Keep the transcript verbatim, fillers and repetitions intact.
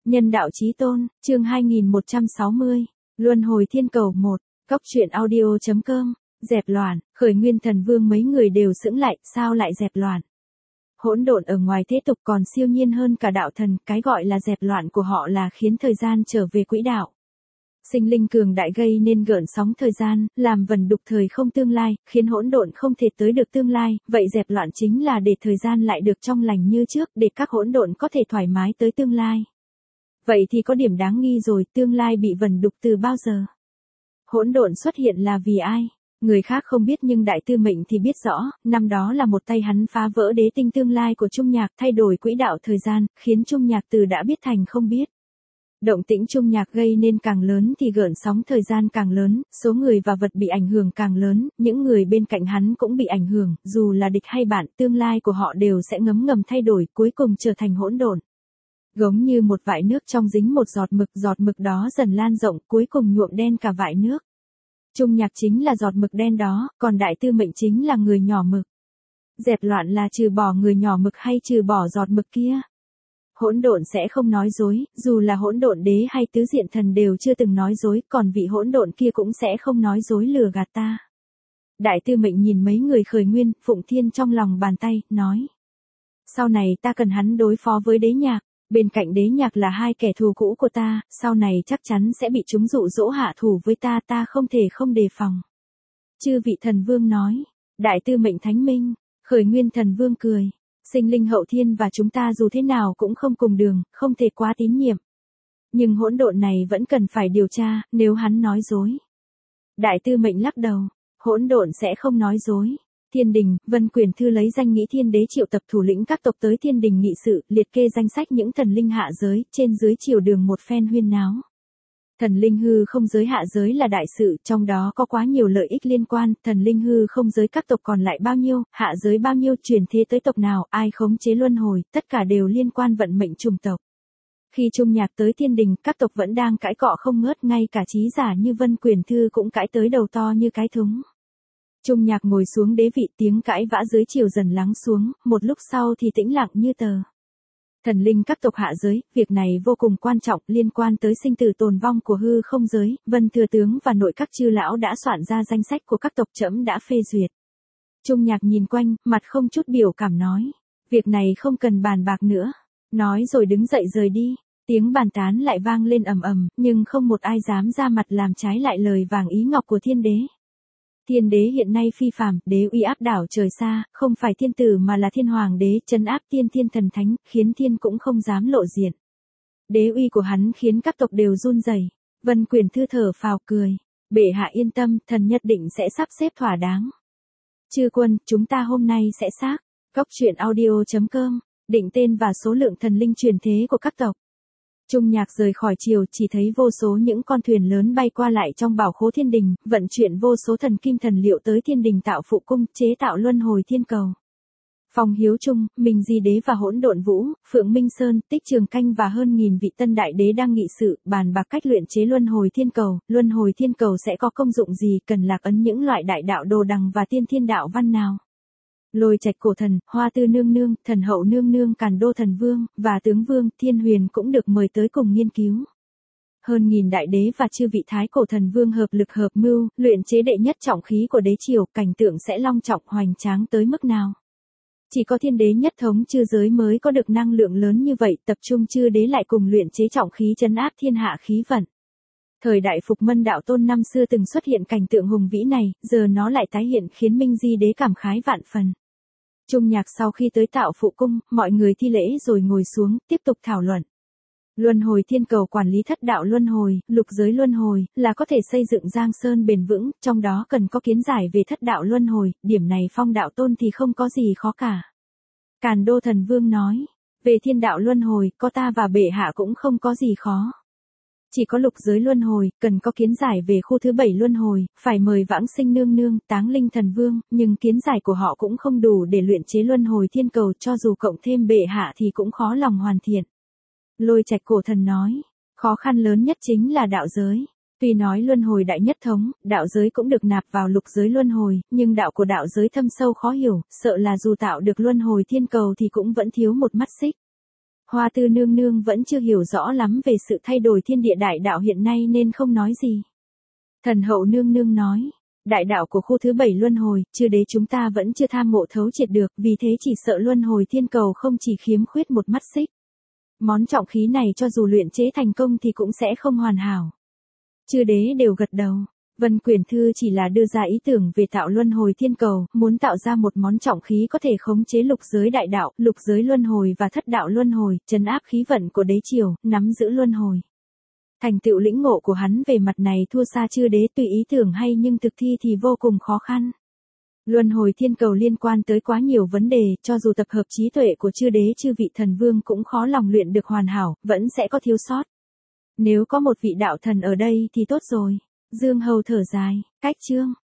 Nhân đạo chí tôn, chương hai nghìn một trăm sáu mươi, Luân hồi thiên cầu một, Cốc truyện audio chấm com, dẹp loạn, khởi nguyên thần vương mấy người đều sững lại, sao lại dẹp loạn? Hỗn độn ở ngoài thế tục còn siêu nhiên hơn cả đạo thần, cái gọi là dẹp loạn của họ là khiến thời gian trở về quỹ đạo. Sinh linh cường đại gây nên gợn sóng thời gian, làm vần đục thời không tương lai, khiến hỗn độn không thể tới được tương lai, vậy dẹp loạn chính là để thời gian lại được trong lành như trước, để các hỗn độn có thể thoải mái tới tương lai. Vậy thì có điểm đáng nghi rồi, tương lai bị vần đục từ bao giờ? Hỗn độn xuất hiện là vì ai? Người khác không biết nhưng Đại Tư Mệnh thì biết rõ, năm đó là một tay hắn phá vỡ đế tinh tương lai của Trung Nhạc, thay đổi quỹ đạo thời gian, khiến Trung Nhạc từ đã biết thành không biết. Động tĩnh Trung Nhạc gây nên càng lớn thì gợn sóng thời gian càng lớn, số người và vật bị ảnh hưởng càng lớn, những người bên cạnh hắn cũng bị ảnh hưởng, dù là địch hay bạn, tương lai của họ đều sẽ ngấm ngầm thay đổi, cuối cùng trở thành hỗn độn. Giống như một vại nước trong dính một giọt mực, giọt mực đó dần lan rộng, cuối cùng nhuộm đen cả vại nước. Trung Nhạc chính là giọt mực đen đó, còn Đại Tư Mệnh chính là người nhỏ mực. Dẹp loạn là trừ bỏ người nhỏ mực hay trừ bỏ giọt mực kia? Hỗn độn sẽ không nói dối, dù là hỗn độn đế hay tứ diện thần đều chưa từng nói dối, còn vị hỗn độn kia cũng sẽ không nói dối lừa gạt ta. Đại Tư Mệnh nhìn mấy người khởi nguyên, Phụng Thiên trong lòng bàn tay, nói. Sau này ta cần hắn đối phó với đế nhạc, bên cạnh đế nhạc là hai kẻ thù cũ của ta, sau này chắc chắn sẽ bị chúng dụ dỗ hạ thủ với ta, ta không thể không đề phòng. Chư vị thần vương nói, Đại Tư Mệnh thánh minh, khởi nguyên thần vương cười. Sinh linh hậu thiên và chúng ta dù thế nào cũng không cùng đường, không thể quá tín nhiệm. Nhưng hỗn độn này vẫn cần phải điều tra, nếu hắn nói dối. Đại Tư Mệnh lắc đầu, hỗn độn sẽ không nói dối. Thiên đình, Vân Quyền Thư lấy danh nghĩa thiên đế triệu tập thủ lĩnh các tộc tới thiên đình nghị sự, liệt kê danh sách những thần linh hạ giới, trên dưới triều đường một phen huyên náo. Thần linh hư không giới hạ giới là đại sự, trong đó có quá nhiều lợi ích liên quan, thần linh hư không giới các tộc còn lại bao nhiêu, hạ giới bao nhiêu, chuyển thế tới tộc nào, ai khống chế luân hồi, tất cả đều liên quan vận mệnh chủng tộc. Khi Trung Nhạc tới thiên đình, các tộc vẫn đang cãi cọ không ngớt, ngay cả trí giả như Vân Quyền Thư cũng cãi tới đầu to như cái thúng. Trung Nhạc ngồi xuống đế vị, tiếng cãi vã dưới triều dần lắng xuống, một lúc sau thì tĩnh lặng như tờ. Thần linh các tộc hạ giới, việc này vô cùng quan trọng, liên quan tới sinh tử tồn vong của hư không giới, Vân Thừa Tướng và nội các chư lão đã soạn ra danh sách của các tộc, trẫm đã phê duyệt. Trung Nhạc nhìn quanh, mặt không chút biểu cảm nói, việc này không cần bàn bạc nữa. Nói rồi đứng dậy rời đi, tiếng bàn tán lại vang lên ầm ầm, nhưng không một ai dám ra mặt làm trái lại lời vàng ý ngọc của thiên đế. Thiên đế hiện nay phi phàm, đế uy áp đảo trời xa, không phải thiên tử mà là thiên hoàng đế, trấn áp tiên thiên thần thánh, khiến thiên cũng không dám lộ diện. Đế uy của hắn khiến các tộc đều run rẩy. Vân Quyền Thư thở phào cười, bệ hạ yên tâm, thần nhất định sẽ sắp xếp thỏa đáng. Chư quân, chúng ta hôm nay sẽ xác, Cốc truyện audio chấm com, định tên và số lượng thần linh truyền thế của các tộc. Trung Nhạc rời khỏi triều, chỉ thấy vô số những con thuyền lớn bay qua lại trong bảo khố thiên đình, vận chuyển vô số thần kim thần liệu tới thiên đình tạo phụ cung, chế tạo luân hồi thiên cầu. Phong Hiếu Trung, Minh Di Đế và Hỗn Độn Vũ, Phượng Minh Sơn, Tích Trường Canh và hơn nghìn vị tân đại đế đang nghị sự, bàn bạc cách luyện chế luân hồi thiên cầu. Luân hồi thiên cầu sẽ có công dụng gì, cần lạc ấn những loại đại đạo đồ đằng và tiên thiên đạo văn nào? Lôi Trạch Cổ Thần, Hoa Tư Nương Nương, Thần Hậu Nương Nương, Càn Đô Thần Vương, và Tướng Vương, Thiên Huyền cũng được mời tới cùng nghiên cứu. Hơn nghìn đại đế và chư vị Thái Cổ Thần Vương hợp lực hợp mưu, luyện chế đệ nhất trọng khí của đế triều, cảnh tượng sẽ long trọng hoành tráng tới mức nào? Chỉ có thiên đế nhất thống chư giới mới có được năng lượng lớn như vậy, tập trung chư đế lại cùng luyện chế trọng khí trấn áp thiên hạ khí vận. Thời đại Phục Mân Đạo Tôn năm xưa từng xuất hiện cảnh tượng hùng vĩ này, giờ nó lại tái hiện khiến Minh Di Đế cảm khái vạn phần. Trung Nhạc sau khi tới tạo phụ cung, mọi người thi lễ rồi ngồi xuống, tiếp tục thảo luận. Luân hồi thiên cầu quản lý thất đạo luân hồi, lục giới luân hồi, là có thể xây dựng giang sơn bền vững, trong đó cần có kiến giải về thất đạo luân hồi, điểm này Phong Đạo Tôn thì không có gì khó cả. Càn Đô Thần Vương nói, về thiên đạo luân hồi, có ta và bệ hạ cũng không có gì khó. Chỉ có lục giới luân hồi, cần có kiến giải về khu thứ bảy luân hồi, phải mời Vãng Sinh Nương Nương, Táng Linh Thần Vương, nhưng kiến giải của họ cũng không đủ để luyện chế luân hồi thiên cầu, cho dù cộng thêm bệ hạ thì cũng khó lòng hoàn thiện. Lôi Trạch Cổ Thần nói, khó khăn lớn nhất chính là đạo giới. Tuy nói luân hồi đại nhất thống, đạo giới cũng được nạp vào lục giới luân hồi, nhưng đạo của đạo giới thâm sâu khó hiểu, sợ là dù tạo được luân hồi thiên cầu thì cũng vẫn thiếu một mắt xích. Hoa Tư nương nương vẫn chưa hiểu rõ lắm về sự thay đổi thiên địa đại đạo hiện nay nên không nói gì. Thần hậu nương nương nói, đại đạo của khu thứ bảy luân hồi, chư đế chúng ta vẫn chưa tham ngộ thấu triệt được, vì thế chỉ sợ luân hồi thiên cầu không chỉ khiếm khuyết một mắt xích. Món trọng khí này cho dù luyện chế thành công thì cũng sẽ không hoàn hảo. Chư đế đều gật đầu. Vân Quyển Thư chỉ là đưa ra ý tưởng về tạo luân hồi thiên cầu, muốn tạo ra một món trọng khí có thể khống chế lục giới đại đạo, lục giới luân hồi và thất đạo luân hồi, trấn áp khí vận của đế triều, nắm giữ luân hồi. Thành tựu lĩnh ngộ của hắn về mặt này thua xa chư đế, tùy ý tưởng hay nhưng thực thi thì vô cùng khó khăn. Luân hồi thiên cầu liên quan tới quá nhiều vấn đề, cho dù tập hợp trí tuệ của chư đế chư vị thần vương cũng khó lòng luyện được hoàn hảo, vẫn sẽ có thiếu sót. Nếu có một vị đạo thần ở đây thì tốt rồi. Dương Hầu thở dài, cách chương.